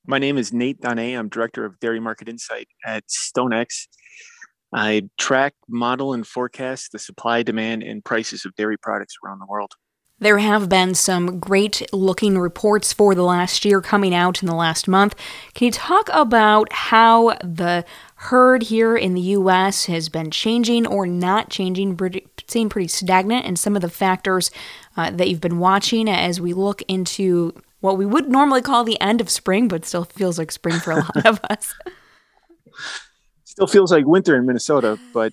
My name is Nate Donay. I'm Director of Dairy Market Insight at StoneX. I track, model, and forecast the supply, demand, and prices of dairy products around the world. There have been some great looking reports for the last year coming out in the last month. Can you talk about how the herd here in the U.S. has been changing or not changing, staying pretty stagnant, and some of the factors that you've been watching as we look into what we would normally call the end of spring, but still feels like spring for a lot of us? Still feels like winter in Minnesota, but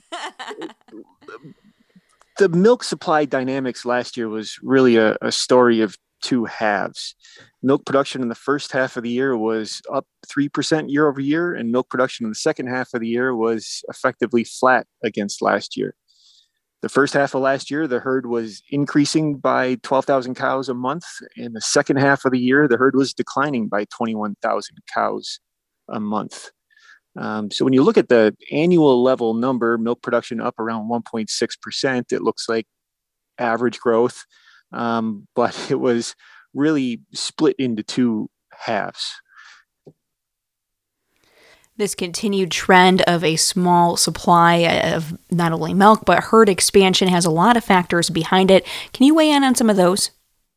the milk supply dynamics last year was really a story of two halves. Milk production in the first half of the year was up 3% year over year, and milk production in the second half of the year was effectively flat against last year. The first half of last year, the herd was increasing by 12,000 cows a month. In the second half of the year, the herd was declining by 21,000 cows a month. So when you look at the annual level number, milk production up around 1.6%, it looks like average growth, but it was really split into two halves. This continued trend of a small supply of not only milk, but herd expansion has a lot of factors behind it. Can you weigh in on some of those?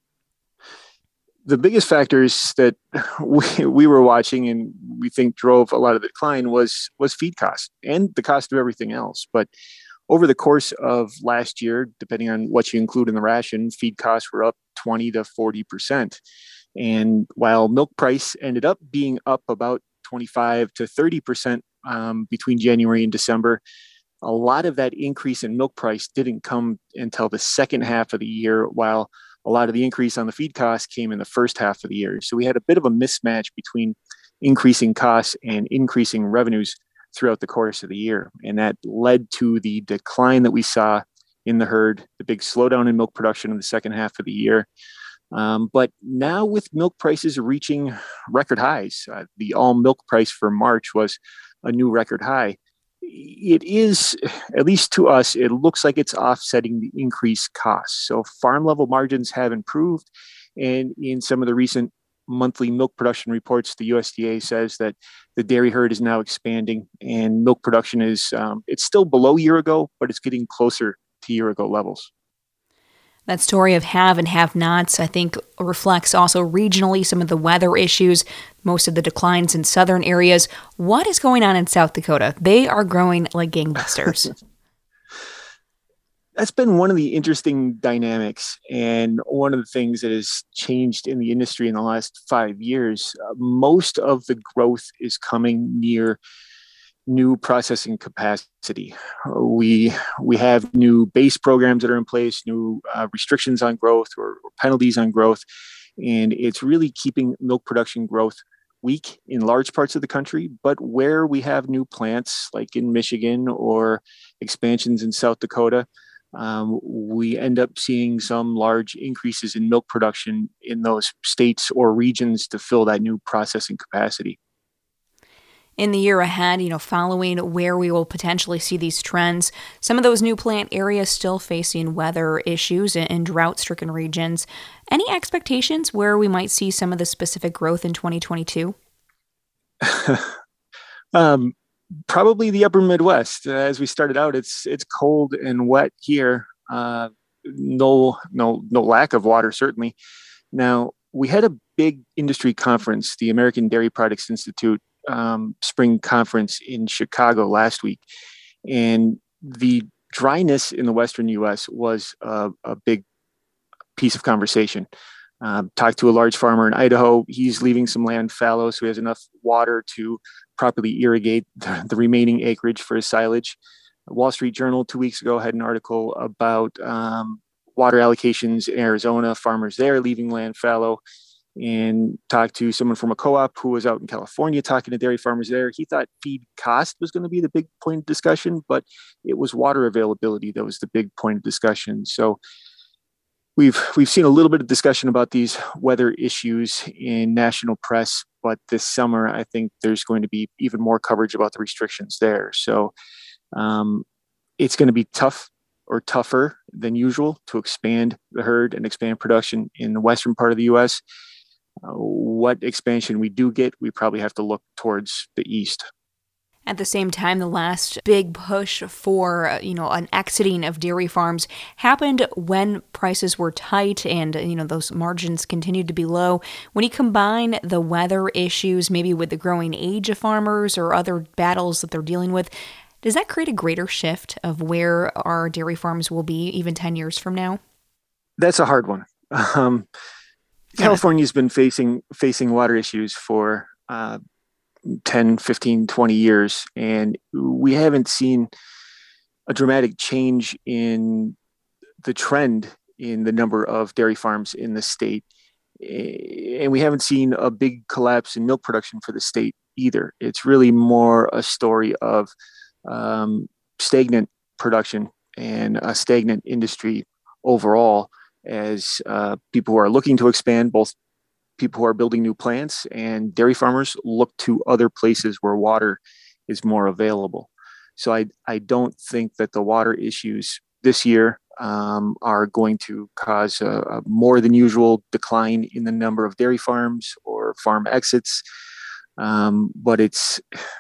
The biggest factors that we were watching and we think drove a lot of the decline was feed cost and the cost of everything else. But over the course of last year, depending on what you include in the ration, feed costs were up 20 to 40%. And while milk price ended up being up about 25 to 30% between January and December, a lot of that increase in milk price didn't come until the second half of the year, while a lot of the increase on the feed costs came in the first half of the year. So we had a bit of a mismatch between increasing costs and increasing revenues throughout the course of the year. And that led to the decline that we saw in the herd, the big slowdown in milk production in the second half of the year. But now with milk prices reaching record highs, the all milk price for March was a new record high. It is, at least to us, it looks like it's offsetting the increased costs. So farm level margins have improved. And in some of the recent monthly milk production reports, the USDA says that the dairy herd is now expanding and milk production is, it's still below year ago, but it's getting closer to year ago levels. That story of have and have nots, I think, reflects also regionally some of the weather issues, most of the declines in southern areas. What is going on in South Dakota? They are growing like gangbusters. That's been one of the interesting dynamics and one of the things that has changed in the industry in the last 5 years. Most of the growth is coming near new processing capacity. We have new base programs that are in place, new restrictions on growth or penalties on growth, and it's really keeping milk production growth weak in large parts of the country. But where we have new plants, like in Michigan or expansions in South Dakota, we end up seeing some large increases in milk production in those states or regions to fill that new processing capacity. In the year ahead, following where we will potentially see these trends, some of those new plant areas still facing weather issues in drought-stricken regions. Any expectations where we might see some of the specific growth in 2022? Probably the upper Midwest. As we started out, it's cold and wet here. No lack of water, certainly. Now, we had a big industry conference, the American Dairy Products Institute spring conference in Chicago last week. And the dryness in the Western US was a big piece of conversation. Talked to a large farmer in Idaho. He's leaving some land fallow, so he has enough water to properly irrigate the remaining acreage for his silage. Wall Street Journal 2 weeks ago had an article about water allocations in Arizona, farmers there leaving land fallow, and talked to someone from a co-op who was out in California talking to dairy farmers there. He thought feed cost was going to be the big point of discussion, but it was water availability that was the big point of discussion. So we've seen a little bit of discussion about these weather issues in national press, but this summer I think there's going to be even more coverage about the restrictions there. So it's going to be tough or tougher than usual to expand the herd and expand production in the western part of the U.S. What expansion we do get, we probably have to look towards the east. At the same time, the last big push for, an exiting of dairy farms happened when prices were tight and, those margins continued to be low. When you combine the weather issues, maybe with the growing age of farmers or other battles that they're dealing with, does that create a greater shift of where our dairy farms will be even 10 years from now? That's a hard one. California's been facing water issues for 10, 15, 20 years, and we haven't seen a dramatic change in the trend in the number of dairy farms in the state. And we haven't seen a big collapse in milk production for the state either. It's really more a story of stagnant production and a stagnant industry overall, as people who are looking to expand, both people who are building new plants and dairy farmers, look to other places where water is more available. So I don't think that the water issues this year are going to cause a more than usual decline in the number of dairy farms or farm exits. But it's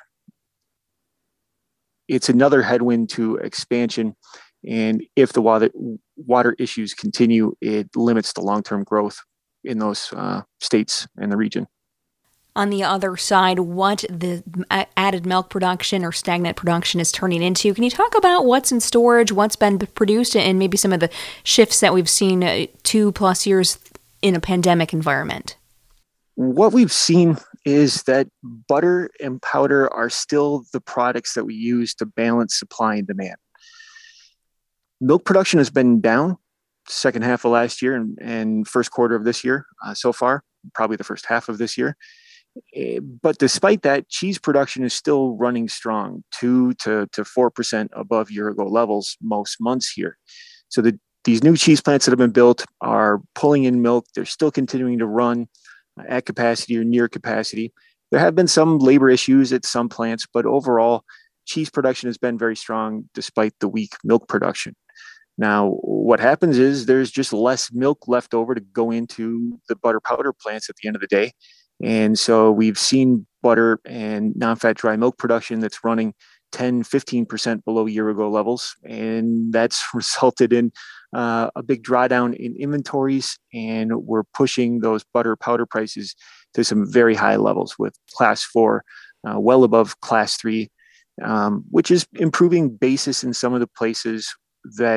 another headwind to expansion. And if the water issues continue, it limits the long-term growth in those states and the region. On the other side, what the added milk production or stagnant production is turning into. Can you talk about what's in storage, what's been produced, and maybe some of the shifts that we've seen 2+ years in a pandemic environment? What we've seen is that butter and powder are still the products that we use to balance supply and demand. Milk production has been down second half of last year and first quarter of this year so far, probably the first half of this year. But despite that, cheese production is still running strong, 2 to 4% above year-ago levels most months here. So these new cheese plants that have been built are pulling in milk. They're still continuing to run at capacity or near capacity. There have been some labor issues at some plants, but overall, cheese production has been very strong despite the weak milk production. Now, what happens is there's just less milk left over to go into the butter powder plants at the end of the day. And so we've seen butter and non-fat dry milk production that's running 10, 15% below year-ago levels. And that's resulted in a big drawdown in inventories. And we're pushing those butter powder prices to some very high levels, with class 4 well above class 3, which is improving basis in some of the places that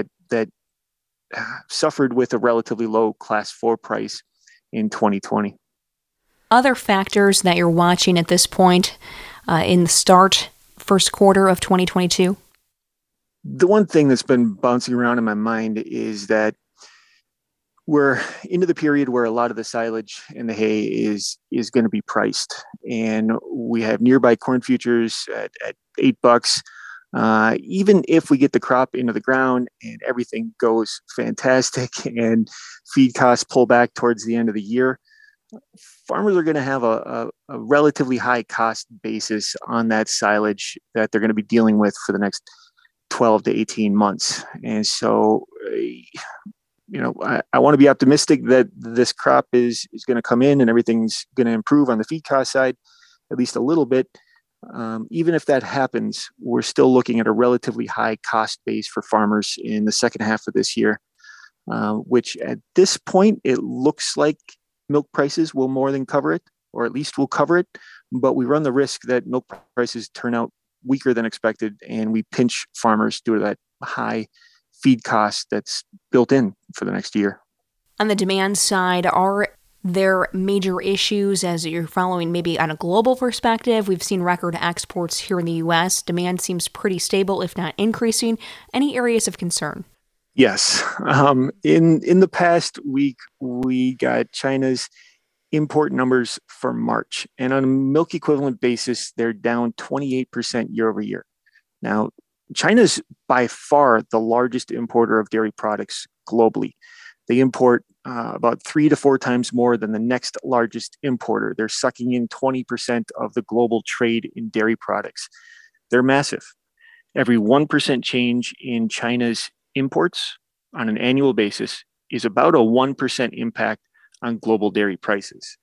suffered with a relatively low class 4 price in 2020. Other factors that you're watching at this point in the first quarter of 2022? The one thing that's been bouncing around in my mind is that we're into the period where a lot of the silage and the hay is going to be priced. And we have nearby corn futures at $8. Even if we get the crop into the ground and everything goes fantastic and feed costs pull back towards the end of the year, farmers are going to have a relatively high cost basis on that silage that they're going to be dealing with for the next 12 to 18 months. And so, I want to be optimistic that this crop is going to come in and everything's going to improve on the feed cost side, at least a little bit. Even if that happens, we're still looking at a relatively high cost base for farmers in the second half of this year, which at this point, it looks like milk prices will more than cover it, or at least will cover it. But we run the risk that milk prices turn out weaker than expected, and we pinch farmers due to that high feed cost that's built in for the next year. On the demand side, are there major issues as you're following maybe on a global perspective? We've seen record exports here in the U.S. Demand seems pretty stable, if not increasing. Any areas of concern? Yes. In the past week, we got China's import numbers for March. And on a milk equivalent basis, they're down 28% year over year. Now, China's by far the largest importer of dairy products globally. They import about 3 to 4 times more than the next largest importer. They're sucking in 20% of the global trade in dairy products. They're massive. Every 1% change in China's imports on an annual basis is about a 1% impact on global dairy prices.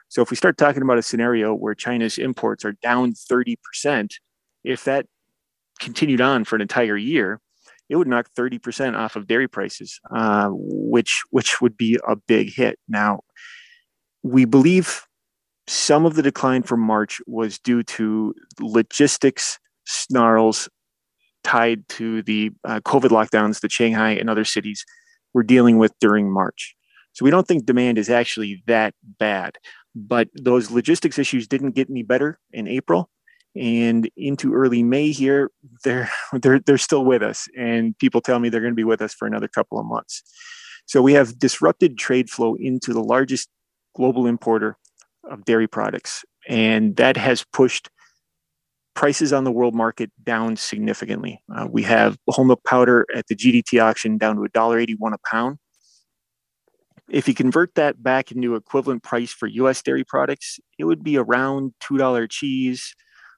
So if we start talking about a scenario where China's imports are down 30%, if that continued on for an entire year, it would knock 30% off of dairy prices, which would be a big hit. Now, we believe some of the decline from March was due to logistics snarls tied to the COVID lockdowns that Shanghai and other cities were dealing with during March. So we don't think demand is actually that bad, but those logistics issues didn't get any better in April. And into early May here, they're still with us, and people tell me they're going to be with us for another couple of months. So we have disrupted trade flow into the largest global importer of dairy products, and that has pushed prices on the world market down significantly. We have whole milk powder at the GDT auction down to $1.81 a pound. If you convert that back into equivalent price for U.S. dairy products, it would be around $2 cheese,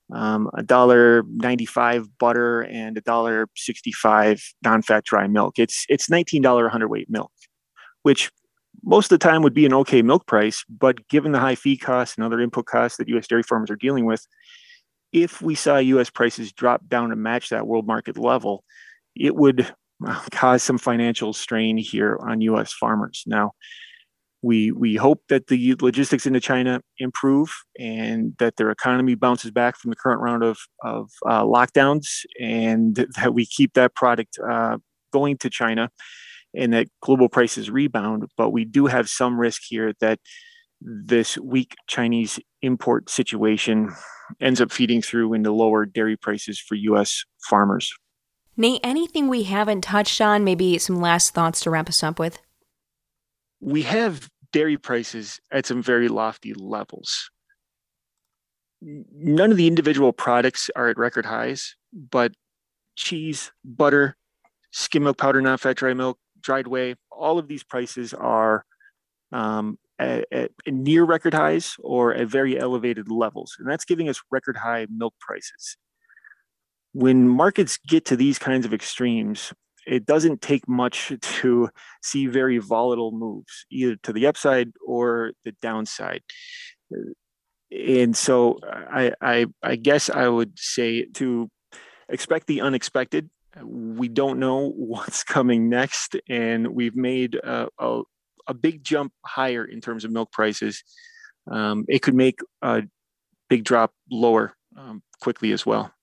$1.95 butter, and $1.65 non-fat dry milk. It's $19 hundredweight milk, which most of the time would be an okay milk price, but given the high feed costs and other input costs that U.S. dairy farmers are dealing with, if we saw U.S. prices drop down to match that world market level, it would cause some financial strain here on U.S. farmers. Now, we hope that the logistics into China improve and that their economy bounces back from the current round of lockdowns, and that we keep that product going to China and that global prices rebound. But we do have some risk here that this weak Chinese import situation ends up feeding through into lower dairy prices for U.S. farmers. Nate, anything we haven't touched on? Maybe some last thoughts to wrap us up with? We have dairy prices at some very lofty levels. None of the individual products are at record highs, but cheese, butter, skim milk powder, non-fat dry milk, dried whey, all of these prices are at near record highs or at very elevated levels. And that's giving us record high milk prices. When markets get to these kinds of extremes, it doesn't take much to see very volatile moves, either to the upside or the downside. And so I guess I would say to expect the unexpected. We don't know what's coming next, and we've made a big jump higher in terms of milk prices. It could make a big drop lower quickly as well.